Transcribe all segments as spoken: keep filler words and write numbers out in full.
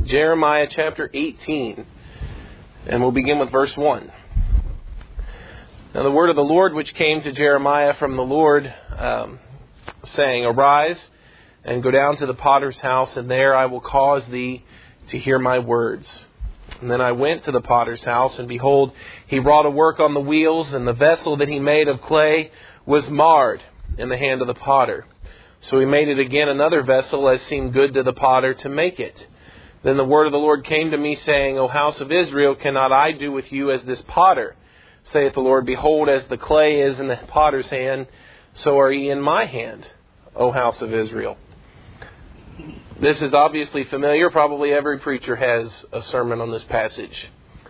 Jeremiah chapter eighteen, and we'll begin with verse one. Now the word of the Lord which came to Jeremiah from the Lord, um, saying, Arise, and go down to the potter's house, and there I will cause thee to hear my words. And then I went to the potter's house, and behold, he wrought a work on the wheels, and the vessel that he made of clay was marred in the hand of the potter. So he made it again another vessel, as seemed good to the potter to make it. Then the word of the Lord came to me, saying, O house of Israel, cannot I do with you as this potter? Saith the Lord, Behold, as the clay is in the potter's hand, so are ye in my hand, O house of Israel. This is obviously familiar. Probably every preacher has a sermon on this passage.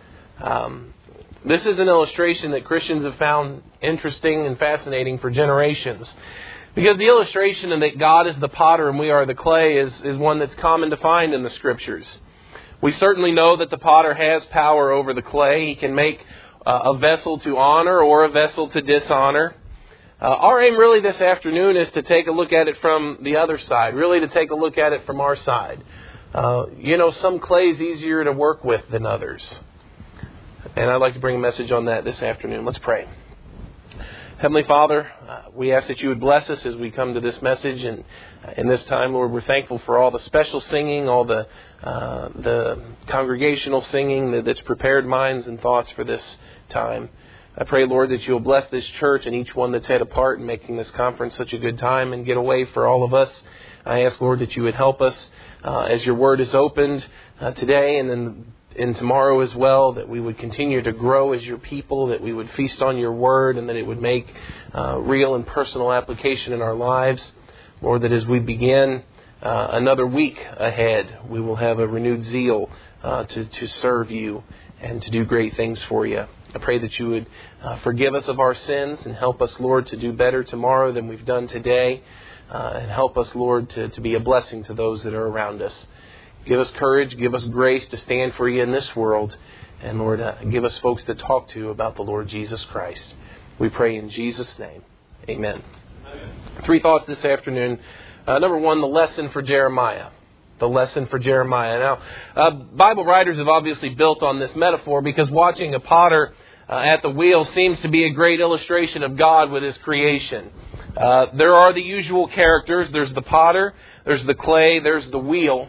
Um, this is an illustration that Christians have found interesting and fascinating for generations. Because the illustration that God is the potter and we are the clay is, is one that's common to find in the Scriptures. We certainly know that the potter has power over the clay. He can make uh, a vessel to honor or a vessel to dishonor. Uh, our aim really this afternoon is to take a look at it from the other side, really to take a look at it from our side. Uh, you know, some clay is easier to work with than others. And I'd like to bring a message on that this afternoon. Let's pray. Heavenly Father, uh, we ask that you would bless us as we come to this message. And uh, in this time, Lord, we're thankful for all the special singing, all the uh, the congregational singing that, that's prepared minds and thoughts for this time. I pray, Lord, that you'll bless this church and each one that's had a part in making this conference such a good time and getaway for all of us. I ask, Lord, that you would help us uh, as your word is opened uh, today and then and tomorrow as well, that we would continue to grow as your people, that we would feast on your word, and that it would make uh, real and personal application in our lives. Lord, that as we begin uh, another week ahead, we will have a renewed zeal uh, to, to serve you and to do great things for you. I pray that you would uh, forgive us of our sins and help us, Lord, to do better tomorrow than we've done today. Uh, and help us, Lord, to, to be a blessing to those that are around us. Give us courage, give us grace to stand for you in this world. And, Lord, uh, give us folks to talk to about the Lord Jesus Christ. We pray in Jesus' name. Amen. Amen. Three thoughts this afternoon. Uh, number one, the lesson for Jeremiah. The lesson for Jeremiah. Now, uh, Bible writers have obviously built on this metaphor because watching a potter uh, at the wheel seems to be a great illustration of God with his creation. Uh, there are the usual characters. There's the potter, there's the clay, there's the wheel.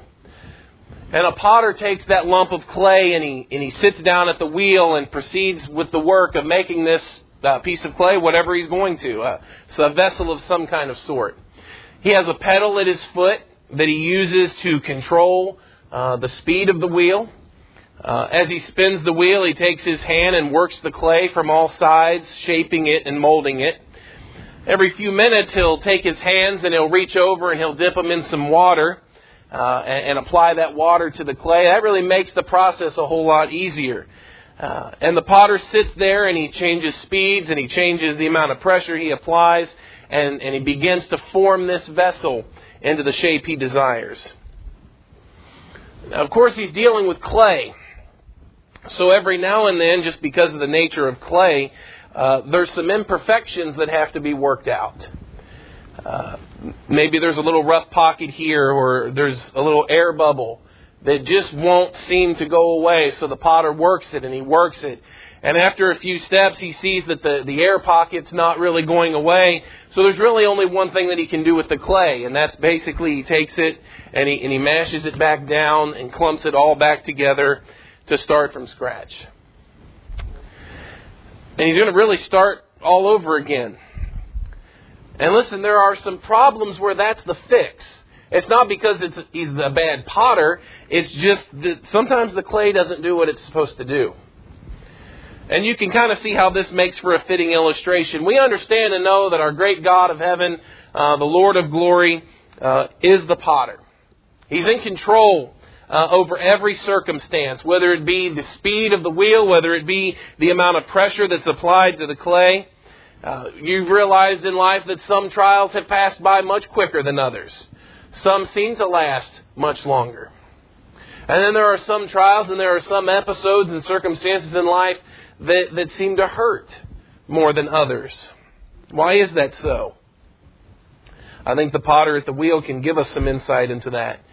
And a potter takes that lump of clay and he and he sits down at the wheel and proceeds with the work of making this uh, piece of clay whatever he's going to. Uh, it's a vessel of some kind of sort. He has a pedal at his foot that he uses to control uh, the speed of the wheel. Uh, as he spins the wheel, he takes his hand and works the clay from all sides, shaping it and molding it. Every few minutes, he'll take his hands and he'll reach over and he'll dip them in some water uh, and, and apply that water to the clay. That really makes the process a whole lot easier. Uh, and the potter sits there and he changes speeds and he changes the amount of pressure he applies and, and he begins to form this vessel into the shape he desires. Now, of course, he's dealing with clay. So every now and then, just because of the nature of clay, uh, there's some imperfections that have to be worked out. Uh, maybe there's a little rough pocket here, or there's a little air bubble that just won't seem to go away. So the potter works it and he works it. And after a few steps, he sees that the, the air pocket's not really going away. So there's really only one thing that he can do with the clay. And that's basically he takes it and he, and he mashes it back down and clumps it all back together to start from scratch. And he's going to really start all over again. And listen, there are some problems where that's the fix. It's not because it's, he's a bad potter. It's just that sometimes the clay doesn't do what it's supposed to do. And you can kind of see how this makes for a fitting illustration. We understand and know that our great God of heaven, uh, the Lord of glory, uh, is the potter. He's in control uh, over every circumstance, whether it be the speed of the wheel, whether it be the amount of pressure that's applied to the clay. Uh, you've realized in life that some trials have passed by much quicker than others. Some seem to last much longer. And then there are some trials and there are some episodes and circumstances in life that, that seem to hurt more than others. Why is that so? I think the potter at the wheel can give us some insight into that.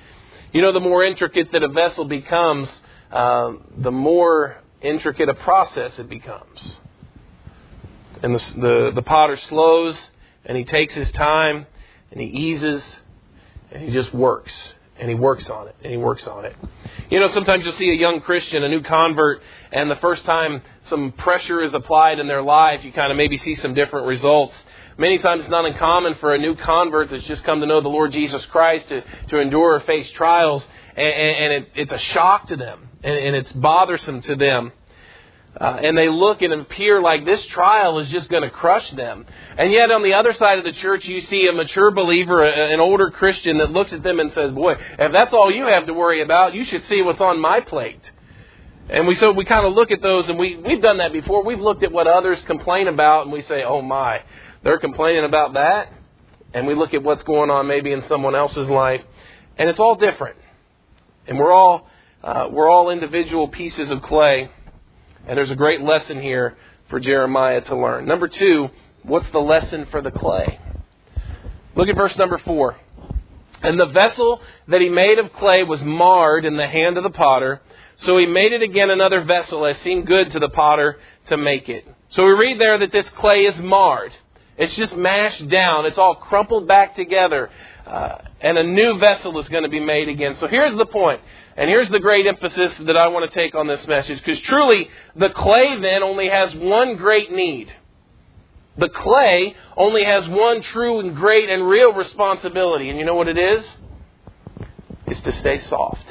You know, the more intricate that a vessel becomes, uh, the more intricate a process it becomes. And the, the, the potter slows, and he takes his time, and he eases, and he just works. And he works on it, and he works on it. You know, sometimes you'll see a young Christian, a new convert, and the first time some pressure is applied in their life, you kind of maybe see some different results. Many times it's not uncommon for a new convert that's just come to know the Lord Jesus Christ to, to endure or face trials, and, and it, it's a shock to them, and, and it's bothersome to them. Uh, and they look and appear like this trial is just going to crush them. And yet on the other side of the church, you see a mature believer, an older Christian that looks at them and says, boy, if that's all you have to worry about, you should see what's on my plate. And we so we kind of look at those, and we, we've done that before. We've looked at what others complain about, and we say, oh my, they're complaining about that. And we look at what's going on maybe in someone else's life, and it's all different. And we're all uh, we're all individual pieces of clay. And there's a great lesson here for Jeremiah to learn. Number two, what's the lesson for the clay? Look at verse number four. And the vessel that he made of clay was marred in the hand of the potter. So he made it again another vessel as seemed good to the potter to make it. So we read there that this clay is marred. It's just mashed down. It's all crumpled back together. Uh, and a new vessel is going to be made again. So here's the point. And here's the great emphasis that I want to take on this message. Because truly, the clay then only has one great need. The clay only has one true and great and real responsibility. And you know what it is? It's to stay soft.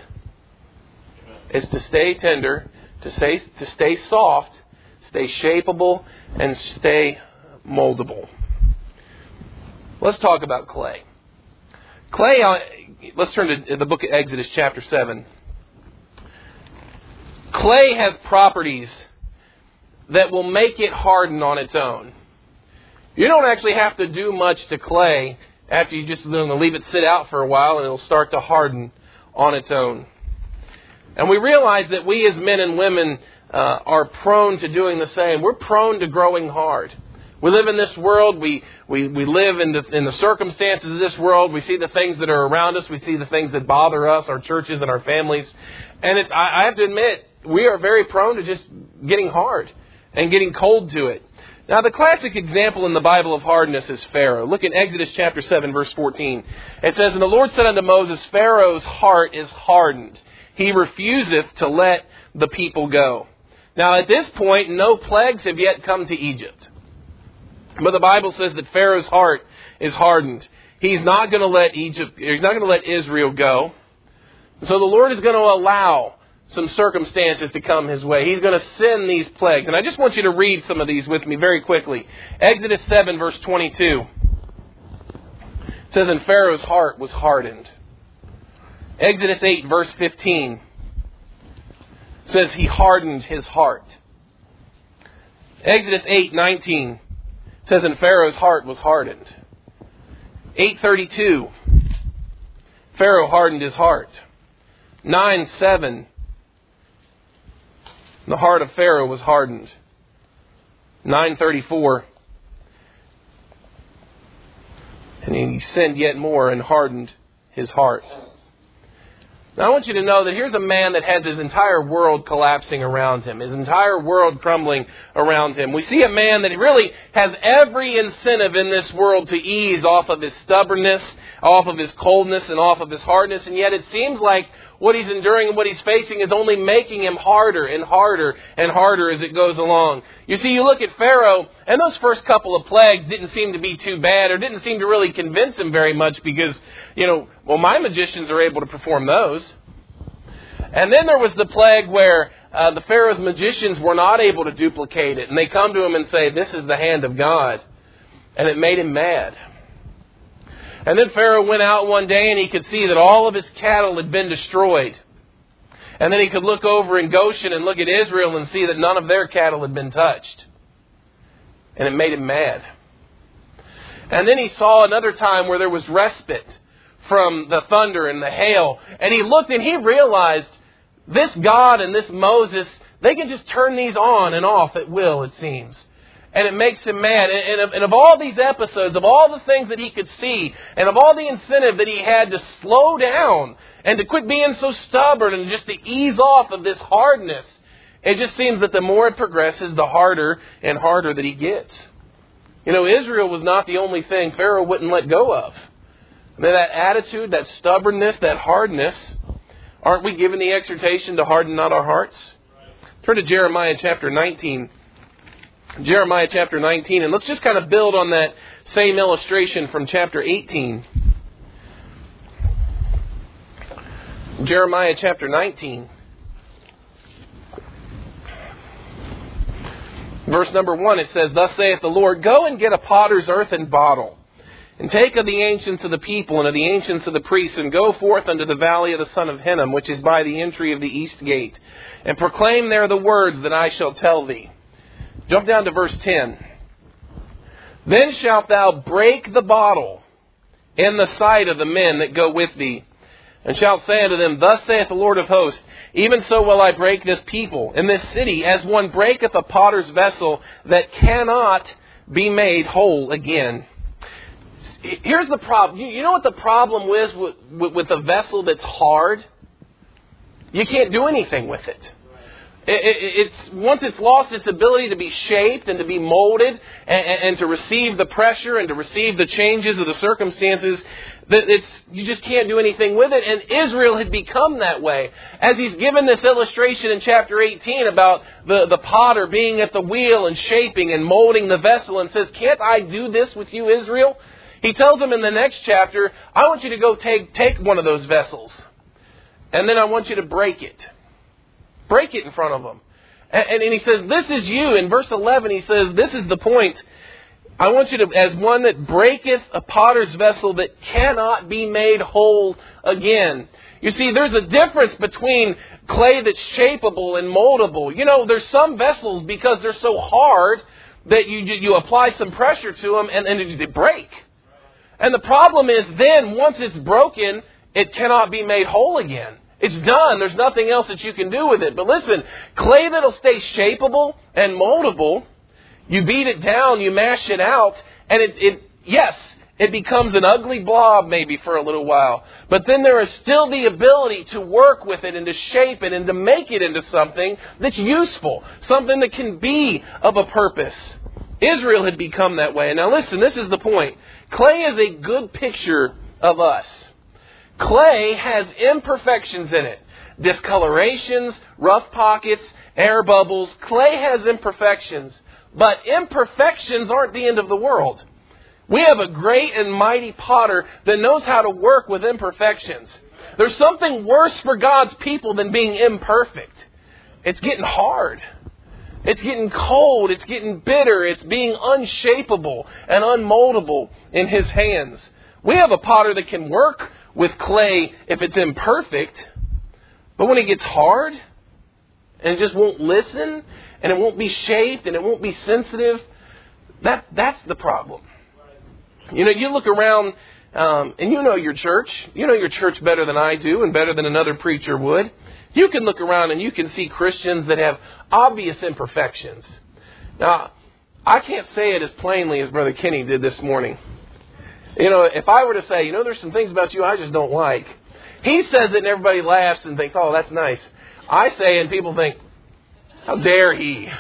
It's to stay tender, to stay, to stay soft, stay shapeable, and stay moldable. Let's talk about clay. Clay, uh, let's turn to the book of Exodus chapter seven. Clay has properties that will make it harden on its own. You don't actually have to do much to clay after you just leave it sit out for a while, and it'll start to harden on its own. And we realize that we as men and women uh, are prone to doing the same. We're prone to growing hard. We live in this world. We we, we live in the, in the circumstances of this world. We see the things that are around us. We see the things that bother us, our churches and our families. And it, I, I have to admit, we are very prone to just getting hard and getting cold to it. Now, the classic example in the Bible of hardness is Pharaoh. Look in Exodus chapter seven, verse fourteen. It says, And the Lord said unto Moses, Pharaoh's heart is hardened. He refuseth to let the people go. Now, at this point, no plagues have yet come to Egypt. But the Bible says that Pharaoh's heart is hardened. He's not going to let Egypt, he's not going to let Israel go. So the Lord is going to allow some circumstances to come his way. He's going to send these plagues. And I just want you to read some of these with me very quickly. Exodus seven, verse twenty-two. It says, And Pharaoh's heart was hardened. Exodus eight, verse fifteen. It says, He hardened his heart. Exodus eight, nineteen. It says, And Pharaoh's heart was hardened. eight thirty-two. Pharaoh hardened his heart. nine seven. The heart of Pharaoh was hardened. nine thirty-four. And he sinned yet more and hardened his heart. Now I want you to know that here's a man that has his entire world collapsing around him. His entire world crumbling around him. We see a man that really has every incentive in this world to ease off of his stubbornness, off of his coldness, and off of his hardness. And yet it seems like what he's enduring and what he's facing is only making him harder and harder and harder as it goes along. You see, you look at Pharaoh, and those first couple of plagues didn't seem to be too bad, or didn't seem to really convince him very much because, you know, well, my magicians are able to perform those. And then there was the plague where uh, the Pharaoh's magicians were not able to duplicate it. And they come to him and say, this is the hand of God. And it made him mad. And then Pharaoh went out one day and he could see that all of his cattle had been destroyed. And then he could look over in Goshen and look at Israel and see that none of their cattle had been touched. And it made him mad. And then he saw another time where there was respite from the thunder and the hail. And he looked and he realized this God and this Moses, they can just turn these on and off at will, it seems. And it makes him mad. And of, and of all these episodes, of all the things that he could see, and of all the incentive that he had to slow down and to quit being so stubborn and just to ease off of this hardness. It just seems that the more it progresses, the harder and harder that he gets. You know, Israel was not the only thing Pharaoh wouldn't let go of. I mean, that attitude, that stubbornness, that hardness, aren't we given the exhortation to harden not our hearts? Turn to Jeremiah chapter nineteen. Jeremiah chapter nineteen, and let's just kind of build on that same illustration from chapter eighteen. Jeremiah chapter nineteen. Verse number one, it says, "Thus saith the Lord, go and get a potter's earthen bottle, and take of the ancients of the people and of the ancients of the priests, and go forth unto the valley of the son of Hinnom, which is by the entry of the east gate, and proclaim there the words that I shall tell thee." Jump down to verse ten. "Then shalt thou break the bottle in the sight of the men that go with thee, and shalt say unto them, Thus saith the Lord of hosts, even so will I break this people in this city, as one breaketh a potter's vessel that cannot be made whole again." Here's the problem. You know what the problem is with, with, with a vessel that's hard? You can't do anything with it. It, it. It's once it's lost its ability to be shaped and to be molded and, and to receive the pressure and to receive the changes of the circumstances, that it's you just can't do anything with it. And Israel had become that way. As he's given this illustration in chapter eighteen about the, the potter being at the wheel and shaping and molding the vessel, and says, "Can't I do this with you, Israel?" He tells them in the next chapter, "I want you to go take, take one of those vessels, and then I want you to break it. Break it in front of them." And, and, and he says, "This is you." In verse eleven, he says, "This is the point. I want you to, as one that breaketh a potter's vessel that cannot be made whole again." You see, there's a difference between clay that's shapeable and moldable. You know, there's some vessels, because they're so hard, that you you apply some pressure to them and, and they break. And the problem is then, once it's broken, it cannot be made whole again. It's done. There's nothing else that you can do with it. But listen, clay that'll stay shapeable and moldable, you beat it down, you mash it out, and it, it yes, it becomes an ugly blob maybe for a little while. But then there is still the ability to work with it and to shape it and to make it into something that's useful, something that can be of a purpose. Israel had become that way. And now listen, this is the point. Clay is a good picture of us. Clay has imperfections in it. Discolorations, rough pockets, air bubbles. Clay has imperfections. But imperfections aren't the end of the world. We have a great and mighty potter that knows how to work with imperfections. There's something worse for God's people than being imperfect. It's getting hard. It's getting cold. It's getting bitter. It's being unshapable and unmoldable in His hands. We have a potter that can work with clay if it's imperfect. But when it gets hard and it just won't listen and it won't be shaped and it won't be sensitive, that that's the problem. You know, you look around um, and you know your church. You know your church better than I do and better than another preacher would. You can look around and you can see Christians that have obvious imperfections. Now, I can't say it as plainly as Brother Kenny did this morning. You know, if I were to say, you know, there's some things about you I just don't like. He says it and everybody laughs and thinks, oh, that's nice. I say it and people think, how dare he?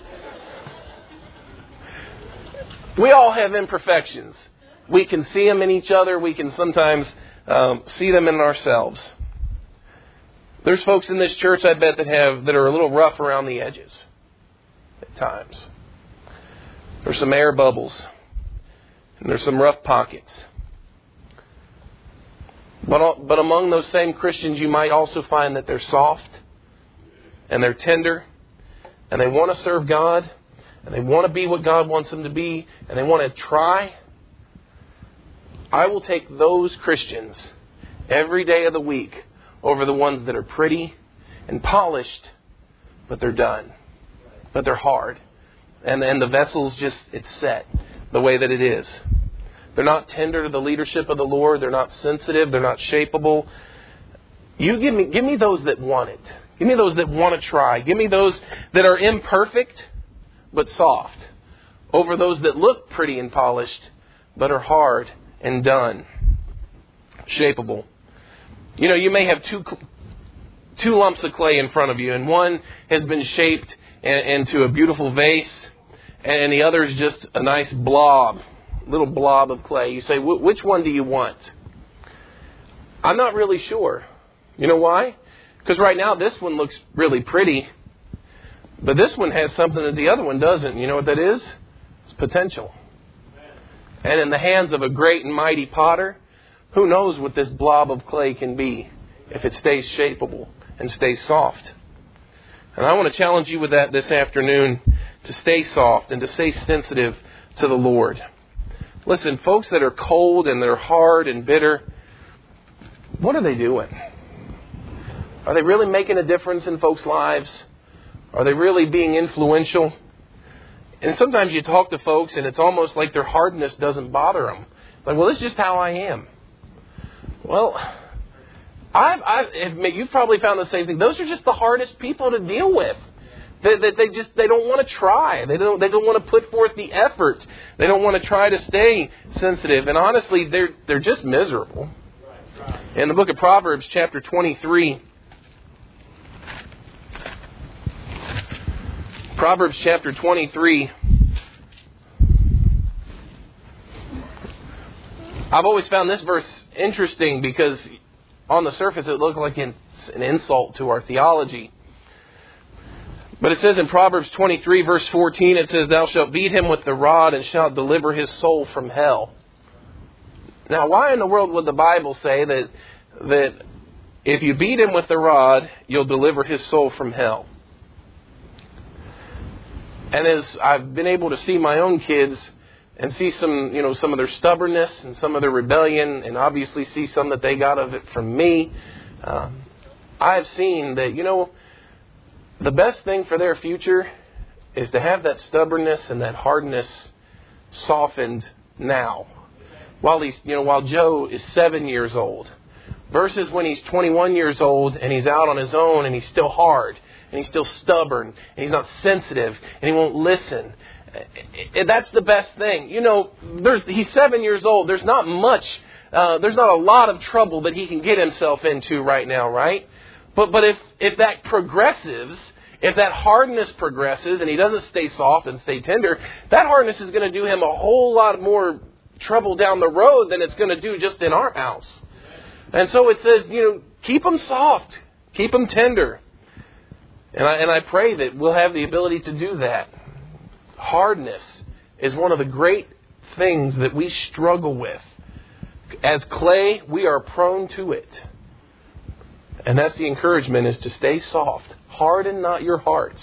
We all have imperfections. We can see them in each other. We can sometimes um, see them in ourselves. There's folks in this church, I bet, that have that are a little rough around the edges at times. There's some air bubbles. And there's some rough pockets. But, but among those same Christians, you might also find that they're soft and they're tender and they want to serve God and they want to be what God wants them to be and they want to try. I will take those Christians every day of the week over the ones that are pretty and polished, but they're done. But they're hard. And, and the vessel's just, it's set the way that it is. They're not tender to the leadership of the Lord. They're not sensitive. They're not shapeable. You give me, give me those that want it. Give me those that want to try. Give me those that are imperfect, but soft. Over those that look pretty and polished, but are hard and done. Shapeable. You know, you may have two two lumps of clay in front of you, and one has been shaped into a beautiful vase, and the other is just a nice blob, little blob of clay. You say, which one do you want? I'm not really sure. You know why? Because right now this one looks really pretty, but this one has something that the other one doesn't. You know what that is? It's potential. And in the hands of a great and mighty potter, who knows what this blob of clay can be if it stays shapeable and stays soft. And I want to challenge you with that this afternoon, to stay soft and to stay sensitive to the Lord. Listen, folks that are cold and they're hard and bitter, what are they doing? Are they really making a difference in folks' lives? Are they really being influential? And sometimes you talk to folks and it's almost like their hardness doesn't bother them. Like, well, this is just how I am. Well, I've, I've, you've probably found the same thing. Those are just the hardest people to deal with. They, they, they just they don't want to try. They don't they don't want to put forth the effort. They don't want to try to stay sensitive. And honestly, they're they're just miserable. In the book of Proverbs, chapter twenty-three, Proverbs chapter twenty-three. I've always found this verse interesting because on the surface it looked like an insult to our theology. But it says in Proverbs twenty-three, verse fourteen, it says, "Thou shalt beat him with the rod and shalt deliver his soul from hell." Now, why in the world would the Bible say that that if you beat him with the rod, you'll deliver his soul from hell? And as I've been able to see my own kids and see some, you know, some of their stubbornness and some of their rebellion, and obviously see some that they got of it from me, um, I've seen that, you know, the best thing for their future is to have that stubbornness and that hardness softened now. While he's, you know, while Joe is seven years old, versus when he's twenty-one years old and he's out on his own and he's still hard and he's still stubborn and he's not sensitive and he won't listen. That's the best thing. You know, there's he's seven years old. There's not much. Uh, there's not a lot of trouble that he can get himself into right now, right? But but if if that progresses, if that hardness progresses and he doesn't stay soft and stay tender, that hardness is going to do him a whole lot more trouble down the road than it's going to do just in our house. And so it says, you know, keep them soft, keep them tender. And I and I pray that we'll have the ability to do that. Hardness is one of the great things that we struggle with. As clay, we are prone to it. And that's the encouragement, is to stay soft. Harden not your hearts.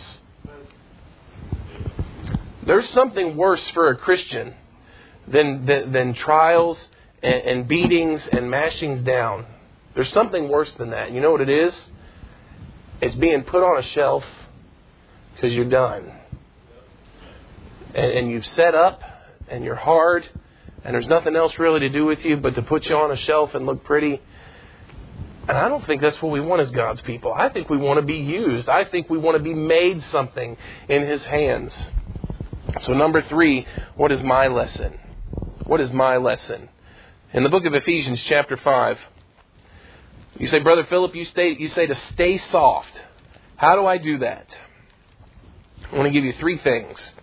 There's something worse for a Christian than than, than trials and, and beatings and mashings down. There's something worse than that. You know what it is? It's being put on a shelf because you're done. And, and you've set up and you're hard and there's nothing else really to do with you but to put you on a shelf and look pretty. And I don't think that's what we want as God's people. I think we want to be used. I think we want to be made something in His hands. So number three, what is my lesson? What is my lesson? In the book of Ephesians chapter five, you say, Brother Philip, you, stay, you say to stay soft. How do I do that? I want to give you three things.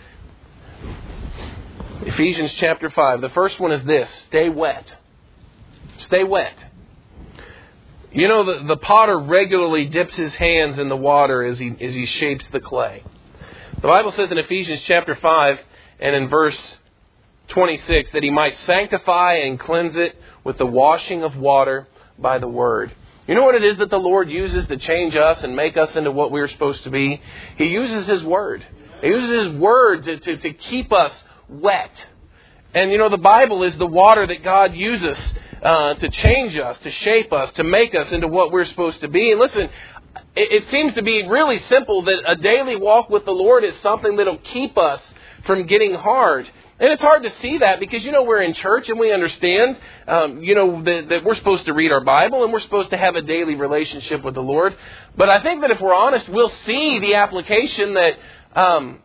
Ephesians chapter five. The first one is this: stay wet. Stay wet. You know, the, the potter regularly dips his hands in the water as he as he shapes the clay. The Bible says in Ephesians chapter five and in verse twenty-six that he might sanctify and cleanse it with the washing of water by the word. You know what it is that the Lord uses to change us and make us into what we're supposed to be? He uses His word. He uses His word to, to, to keep us wet. And you know, the Bible is the water that God uses uh, to change us, to shape us, to make us into what we're supposed to be. And listen, it, it seems to be really simple that a daily walk with the Lord is something that will keep us from getting hard. And it's hard to see that because, you know, we're in church and we understand, um, you know, that, that we're supposed to read our Bible and we're supposed to have a daily relationship with the Lord. But I think that if we're honest, we'll see the application that um,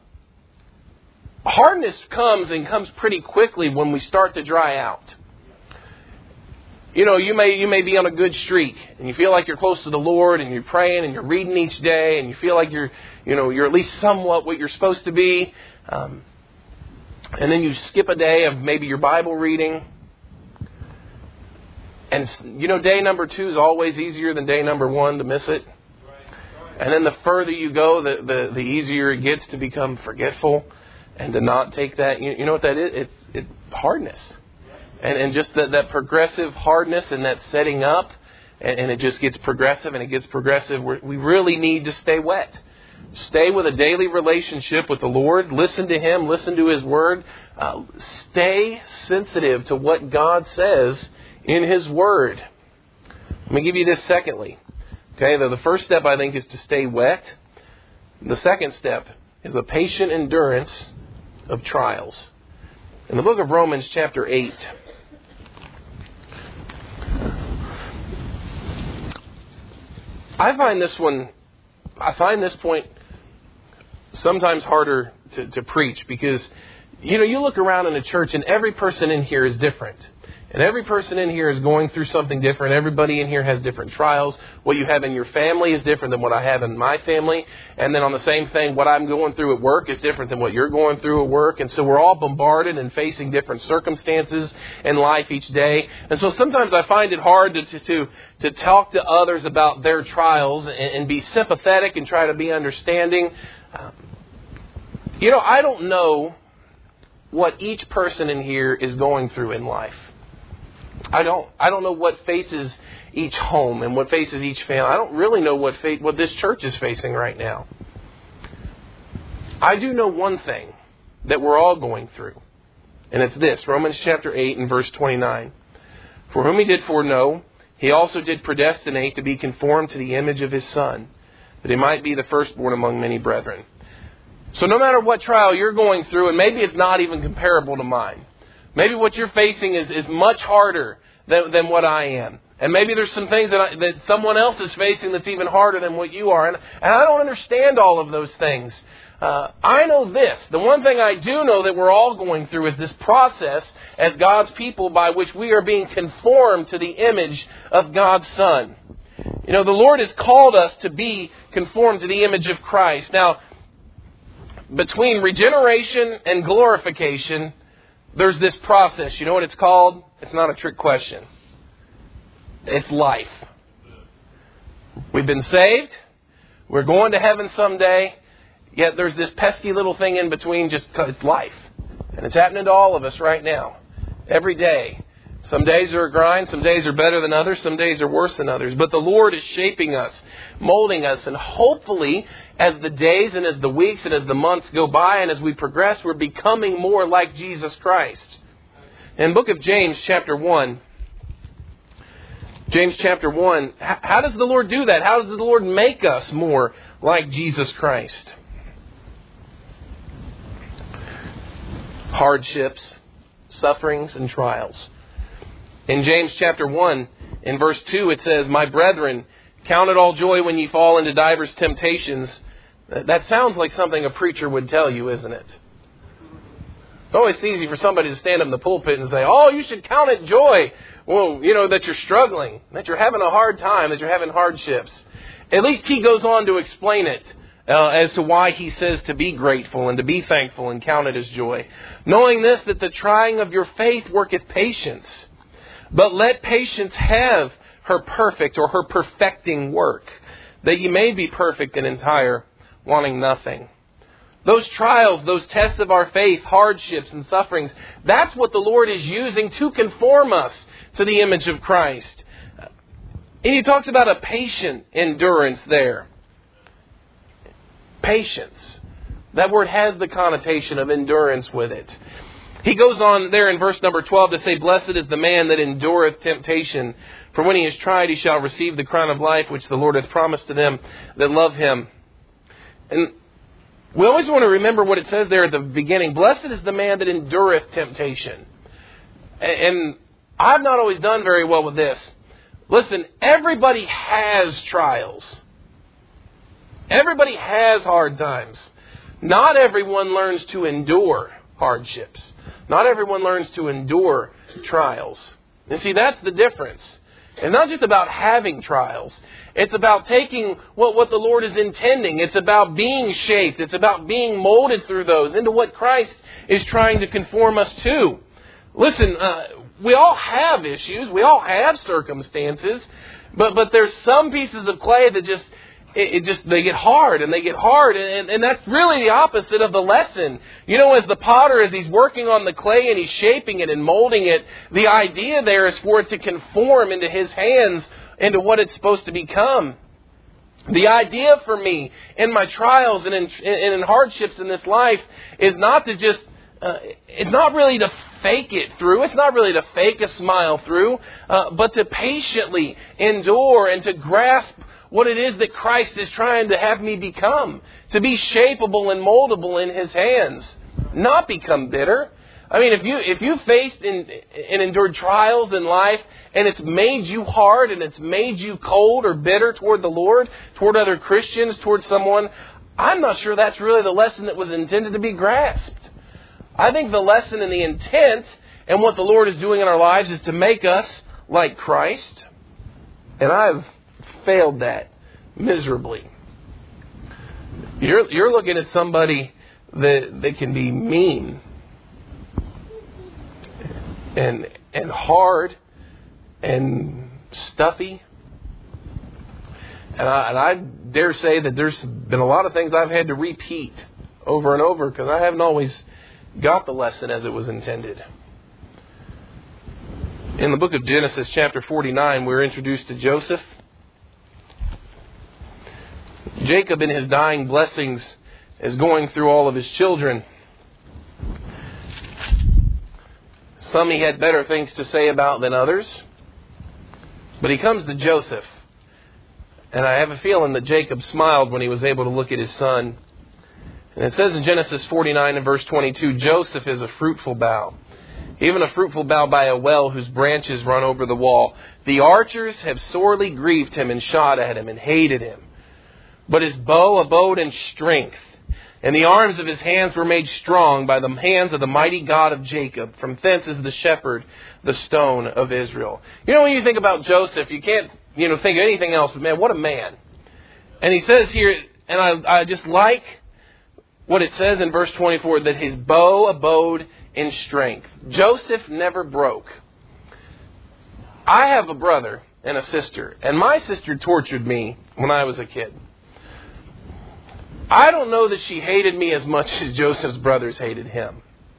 hardness comes and comes pretty quickly when we start to dry out. You know, you may you may be on a good streak and you feel like you're close to the Lord and you're praying and you're reading each day and you feel like you're, you know, you're at least somewhat what you're supposed to be. Um, and then you skip a day of maybe your Bible reading. And, you know, day number two is always easier than day number one to miss it. And then the further you go, the, the, the easier it gets to become forgetful and to not take that. You, you know what that is? It's it, hardness. And, and just that, that progressive hardness and that setting up. And, and it just gets progressive and it gets progressive. We're, we really need to stay wet. Stay with a daily relationship with the Lord. Listen to Him. Listen to His Word. Uh, stay sensitive to what God says in His Word. Let me give you this secondly. Okay, the, the first step I think is to stay wet. The second step is a patient endurance of trials. In the book of Romans chapter eight, I find this one, I find this point sometimes harder to, to preach because, you know, you look around in a church and every person in here is different. And every person in here is going through something different. Everybody in here has different trials. What you have in your family is different than what I have in my family. And then on the same thing, what I'm going through at work is different than what you're going through at work. And so we're all bombarded and facing different circumstances in life each day. And so sometimes I find it hard to to, to talk to others about their trials and, and be sympathetic and try to be understanding. Um, you know, I don't know what each person in here is going through in life. I don't. I don't know what faces each home and what faces each family. I don't really know what fa- what this church is facing right now. I do know one thing that we're all going through, and it's this: Romans chapter eight and verse twenty-nine. For whom He did foreknow, He also did predestinate to be conformed to the image of His Son, that He might be the firstborn among many brethren. So no matter what trial you're going through, and maybe it's not even comparable to mine. Maybe what you're facing is, is much harder than, than what I am. And maybe there's some things that, I, that someone else is facing that's even harder than what you are. And, and I don't understand all of those things. Uh, I know this. The one thing I do know that we're all going through is this process as God's people by which we are being conformed to the image of God's Son. You know, the Lord has called us to be conformed to the image of Christ. Now, between regeneration and glorification, there's this process. You know what it's called? It's not a trick question. It's life. We've been saved. We're going to heaven someday. Yet there's this pesky little thing in between. Just it's life. And it's happening to all of us right now. Every day. Some days are a grind. Some days are better than others. Some days are worse than others. But the Lord is shaping us, molding us. And hopefully, as the days and as the weeks and as the months go by and as we progress, we're becoming more like Jesus Christ. In the book of James chapter one, James chapter one, how does the Lord do that? How does the Lord make us more like Jesus Christ? Hardships, sufferings, and trials. In James chapter one, in verse two, it says, My brethren, count it all joy when ye fall into divers temptations. That sounds like something a preacher would tell you, isn't it? It's always easy for somebody to stand up in the pulpit and say, oh, you should count it joy. Well, you know, that you're struggling, that you're having a hard time, that you're having hardships. At least he goes on to explain it uh, as to why he says to be grateful and to be thankful and count it as joy. Knowing this, that the trying of your faith worketh patience. But let patience have her perfect or her perfecting work, that ye may be perfect and entire, wanting nothing. Those trials, those tests of our faith, hardships and sufferings, that's what the Lord is using to conform us to the image of Christ. And He talks about a patient endurance there. Patience. That word has the connotation of endurance with it. He goes on there in verse number twelve to say, Blessed is the man that endureth temptation, for when he is tried, he shall receive the crown of life, which the Lord hath promised to them that love Him. And we always want to remember what it says there at the beginning. Blessed is the man that endureth temptation. And I've not always done very well with this. Listen, everybody has trials. Everybody has hard times. Not everyone learns to endure hardships. Not everyone learns to endure trials. And see, that's the difference. It's not just about having trials. It's about taking what, what the Lord is intending. It's about being shaped. It's about being molded through those into what Christ is trying to conform us to. Listen, uh, we all have issues. We all have circumstances. But but there's some pieces of clay that just, it, it just, they get hard and they get hard. And, and that's really the opposite of the lesson. You know, as the potter, as he's working on the clay and he's shaping it and molding it, the idea there is for it to conform into his hands, into what it's supposed to become. The idea for me in my trials and in, and in hardships in this life is not to just, uh, it's not really to fake it through. It's not really to fake a smile through, uh, but to patiently endure and to grasp what it is that Christ is trying to have me become. To be shapeable and moldable in His hands. Not become bitter. I mean, if you if you faced and, and endured trials in life and it's made you hard and it's made you cold or bitter toward the Lord, toward other Christians, toward someone, I'm not sure that's really the lesson that was intended to be grasped. I think the lesson and the intent and what the Lord is doing in our lives is to make us like Christ. And I've failed that miserably. You're you're looking at somebody that that can be mean and and hard and stuffy. And I, and I dare say that there's been a lot of things I've had to repeat over and over because I haven't always got the lesson as it was intended. In the book of Genesis chapter forty-nine, we're introduced to Joseph. Jacob in his dying blessings is going through all of his children. Some he had better things to say about than others. But he comes to Joseph. And I have a feeling that Jacob smiled when he was able to look at his son. And it says in Genesis forty-nine and verse twenty-two, Joseph is a fruitful bough, even a fruitful bough by a well whose branches run over the wall. The archers have sorely grieved him and shot at him and hated him. But his bow abode in strength, and the arms of his hands were made strong by the hands of the mighty God of Jacob. From thence is the shepherd, the stone of Israel. You know, when you think about Joseph, you can't, you know, think of anything else, but man, what a man. And he says here, and I, I just like what it says in verse twenty-four, that his bow abode in strength. Joseph never broke. I have a brother and a sister, and my sister tortured me when I was a kid. I don't know that she hated me as much as Joseph's brothers hated him.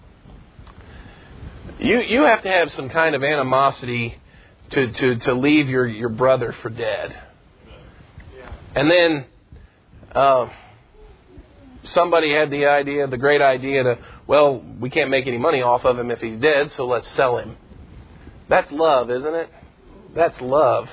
You you have to have some kind of animosity to, to, to leave your, your brother for dead. And then uh, somebody had the idea, the great idea to, well, we can't make any money off of him if he's dead, so let's sell him. That's love, isn't it? That's love.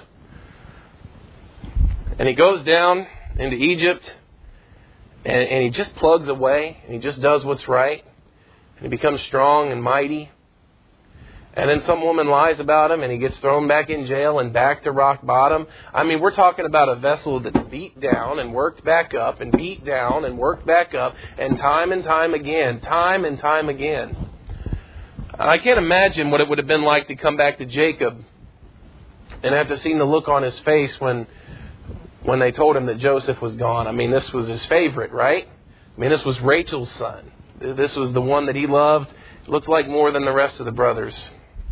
And he goes down into Egypt, and, and he just plugs away, and he just does what's right, and he becomes strong and mighty. And then some woman lies about him, and he gets thrown back in jail and back to rock bottom. I mean, we're talking about a vessel that's beat down and worked back up and beat down and worked back up, and time and time again, time and time again. I can't imagine what it would have been like to come back to Jacob and have to see the look on his face when when they told him that Joseph was gone. I mean, this was his favorite, right? I mean, this was Rachel's son. This was the one that he loved. It looks like more than the rest of the brothers.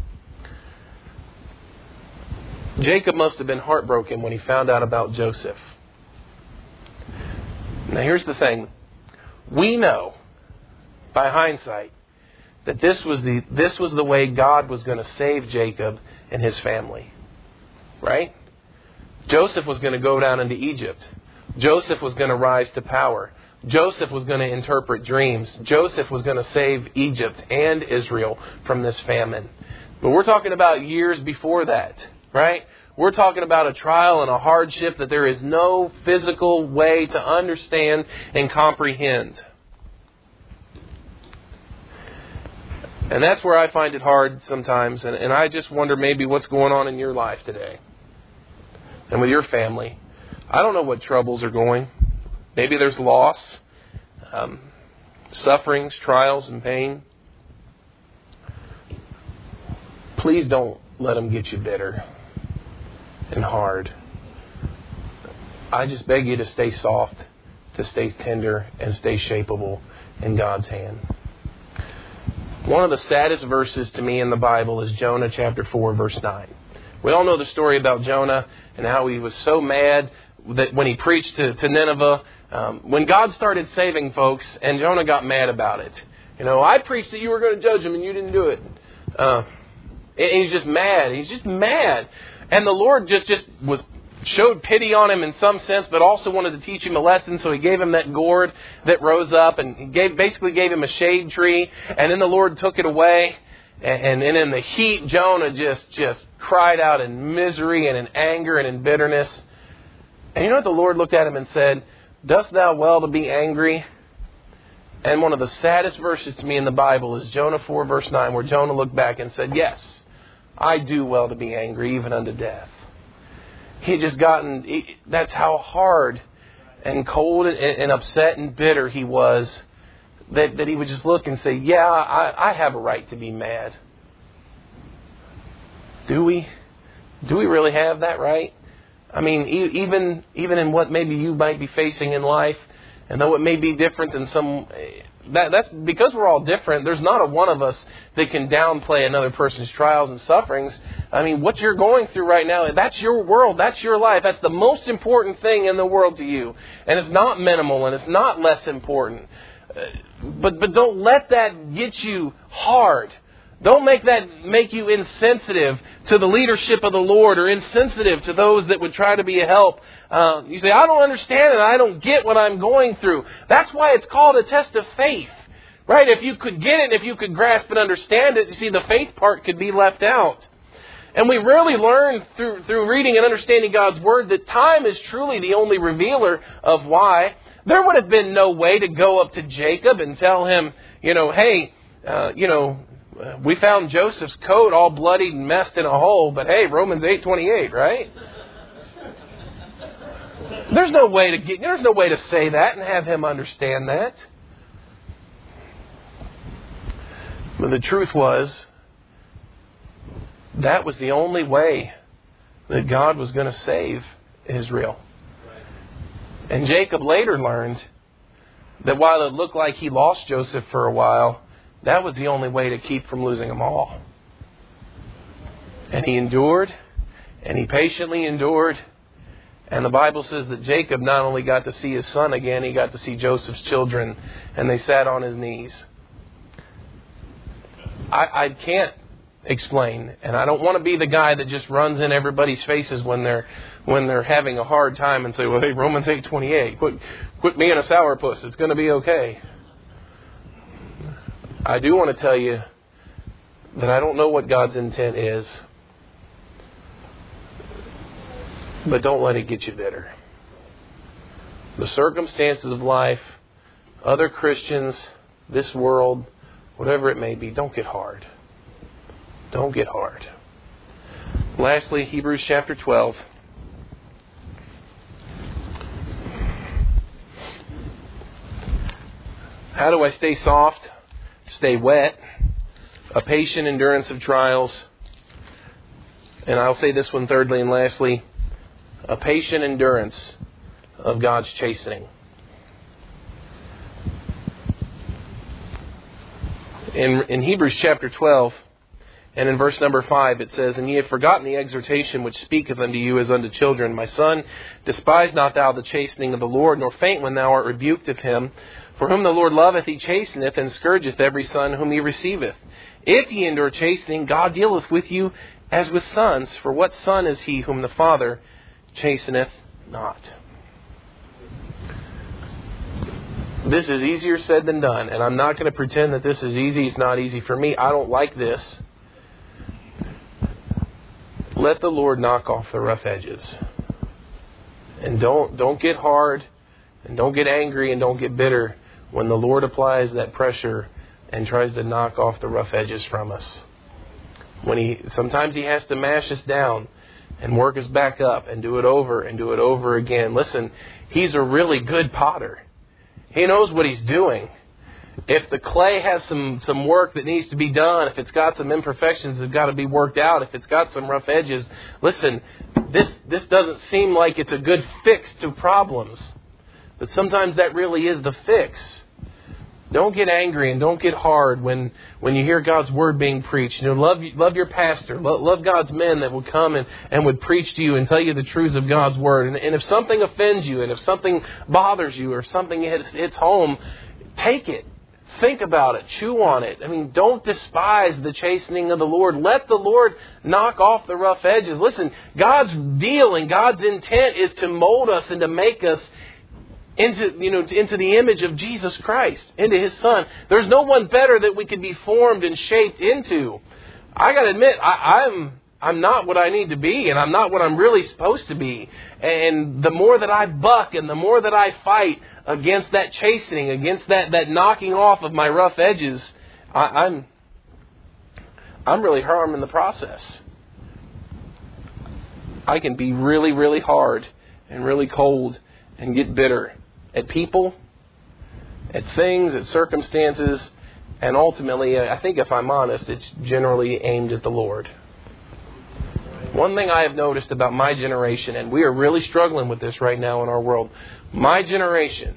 Jacob must have been heartbroken when he found out about Joseph. Now here's the thing. We know, by hindsight, that this was the this was the way God was going to save Jacob and his family. Right? Joseph was going to go down into Egypt. Joseph was going to rise to power. Joseph was going to interpret dreams. Joseph was going to save Egypt and Israel from this famine. But we're talking about years before that, right? We're talking about a trial and a hardship that there is no physical way to understand and comprehend. And that's where I find it hard sometimes. And, and I just wonder maybe what's going on in your life today and with your family. I don't know what troubles are going. Maybe there's loss, um, sufferings, trials, and pain. Please don't let them get you bitter and hard. I just beg you to stay soft, to stay tender, and stay shapeable in God's hand. One of the saddest verses to me in the Bible is Jonah chapter four, verse nine. We all know the story about Jonah and how he was so mad that when he preached to, to Nineveh, um, when God started saving folks, and Jonah got mad about it. You know, I preached that you were going to judge them and you didn't do it. Uh, and he's just mad. He's just mad. And the Lord just, just was showed pity on him in some sense, but also wanted to teach him a lesson. So he gave him that gourd that rose up and gave, basically gave him a shade tree. And then the Lord took it away. And, and in the heat, Jonah just, just cried out in misery and in anger and in bitterness. And you know what? The Lord looked at him and said, "Dost thou well to be angry?" And one of the saddest verses to me in the Bible is Jonah four, verse nine, where Jonah looked back and said, "Yes, I do well to be angry, even unto death." He had just gotten, he, that's how hard and cold and, and upset and bitter he was, that, that he would just look and say, "Yeah, I, I have a right to be mad." Do we? Do we really have that right? I mean, even even in what maybe you might be facing in life, and though it may be different than some, that, that's because we're all different. There's not a one of us that can downplay another person's trials and sufferings. I mean, what you're going through right now, that's your world, that's your life. That's the most important thing in the world to you. And it's not minimal, and it's not less important. But but don't let that get you hard. Don't make that make you insensitive to the leadership of the Lord, or insensitive to those that would try to be a help. Uh, you say, "I don't understand it. I don't get what I'm going through." That's why it's called a test of faith. Right? If you could get it, if you could grasp and understand it, you see, the faith part could be left out. And we really learn through, through reading and understanding God's Word that time is truly the only revealer of why. There would have been no way to go up to Jacob and tell him, you know, "Hey, uh, you know, we found Joseph's coat all bloodied and messed in a hole, but hey, Romans eight twenty-eight, right?" There's no way to get, there's no way to say that and have him understand that. But the truth was, that was the only way that God was going to save Israel. And Jacob later learned that while it looked like he lost Joseph for a while, that was the only way to keep from losing them all. And he endured, and he patiently endured. And the Bible says that Jacob not only got to see his son again, he got to see Joseph's children, and they sat on his knees. I, I can't explain, and I don't want to be the guy that just runs in everybody's faces when they're when they're having a hard time and say, "Well, hey, Romans eight twenty-eight, quit, quit being a sourpuss. It's going to be okay." I do want to tell you that I don't know what God's intent is, but don't let it get you bitter. The circumstances of life, other Christians, this world, whatever it may be, don't get hard. Don't get hard. Lastly, Hebrews chapter twelve. How do I stay soft? Stay wet, a patient endurance of trials. And I'll say this one thirdly and lastly, a patient endurance of God's chastening. In, in Hebrews chapter twelve, and in verse number five, it says, "And ye have forgotten the exhortation which speaketh unto you as unto children. My son, despise not thou the chastening of the Lord, nor faint when thou art rebuked of him. For whom the Lord loveth, he chasteneth, and scourgeth every son whom he receiveth. If ye endure chastening, God dealeth with you as with sons. For what son is he whom the Father chasteneth not?" This is easier said than done, and I'm not going to pretend that this is easy. It's not easy for me. I don't like this. Let the Lord knock off the rough edges. And don't don't get hard, and don't get angry, and don't get bitter when the Lord applies that pressure and tries to knock off the rough edges from us. When he sometimes he has to mash us down and work us back up and do it over and do it over again. Listen, he's a really good potter. He knows what he's doing. if the clay has some, some work that needs to be done, if it's got some imperfections that got to be worked out, if it's got some rough edges, listen, this, this doesn't seem like it's a good fix to problems. But sometimes that really is the fix. Don't get angry and don't get hard when, when you hear God's Word being preached. You know, love love your pastor. Love, love God's men that would come and, and would preach to you and tell you the truths of God's Word. And, and if something offends you, and if something bothers you, or something hits, hits home, take it. Think about it. Chew on it. I mean, don't despise the chastening of the Lord. Let the Lord knock off the rough edges. Listen, God's deal and God's intent is to mold us and to make us into, you know, into the image of Jesus Christ, into His Son. There's no one better that we could be formed and shaped into. I got to admit, I, I'm I'm not what I need to be, and I'm not what I'm really supposed to be. And the more that I buck and the more that I fight against that chastening, against that, that knocking off of my rough edges, I, I'm I'm really harmed in the process. I can be really, really hard and really cold and get bitter at people, at things, at circumstances, and ultimately, I think if I'm honest, it's generally aimed at the Lord. One thing I have noticed about my generation, and we are really struggling with this right now in our world, my generation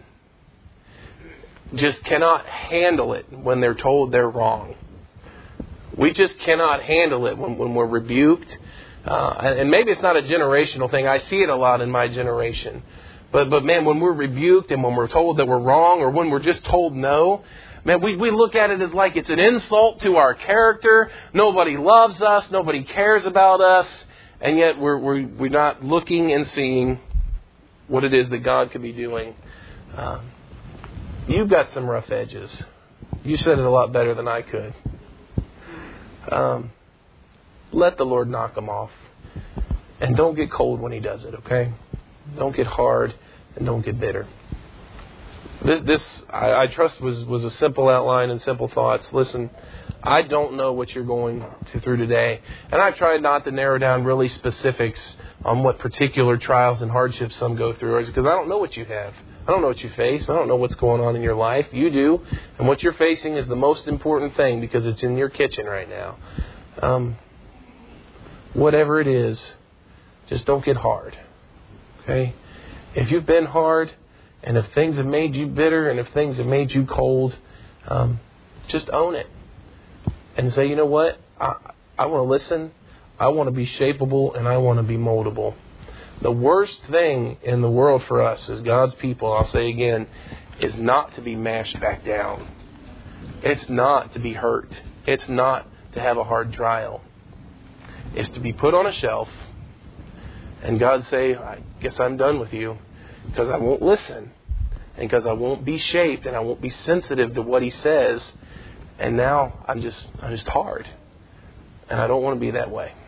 just cannot handle it when they're told they're wrong. We just cannot handle it when, when we're rebuked. Uh, and maybe it's not a generational thing. I see it a lot in my generation. But, but man, when we're rebuked and when we're told that we're wrong, or when we're just told no, man, we, we look at it as like it's an insult to our character. Nobody loves us. Nobody cares about us. And yet we're, we're, we're not looking and seeing what it is that God could be doing. Uh, you've got some rough edges. You said it a lot better than I could. Um, let the Lord knock them off. And don't get cold when He does it, okay? Don't get hard and don't get bitter. This, this I, I trust, was, was a simple outline and simple thoughts. Listen, I don't know what you're going to, through today. And I've tried not to narrow down really specifics on what particular trials and hardships some go through, because I don't know what you have. I don't know what you face. I don't know what's going on in your life. You do. And what you're facing is the most important thing, because it's in your kitchen right now. Um, whatever it is, just don't get hard. Okay? If you've been hard, and if things have made you bitter, and if things have made you cold, um, just own it. And say, you know what? I, I want to listen. I want to be shapeable, and I want to be moldable. The worst thing in the world for us as God's people, I'll say again, is not to be mashed back down. It's not to be hurt. It's not to have a hard trial. It's to be put on a shelf, and God say, I guess I'm done with you, because I won't listen, and because I won't be shaped, and I won't be sensitive to what He says. And now I'm just I'm just hard, and I don't want to be that way.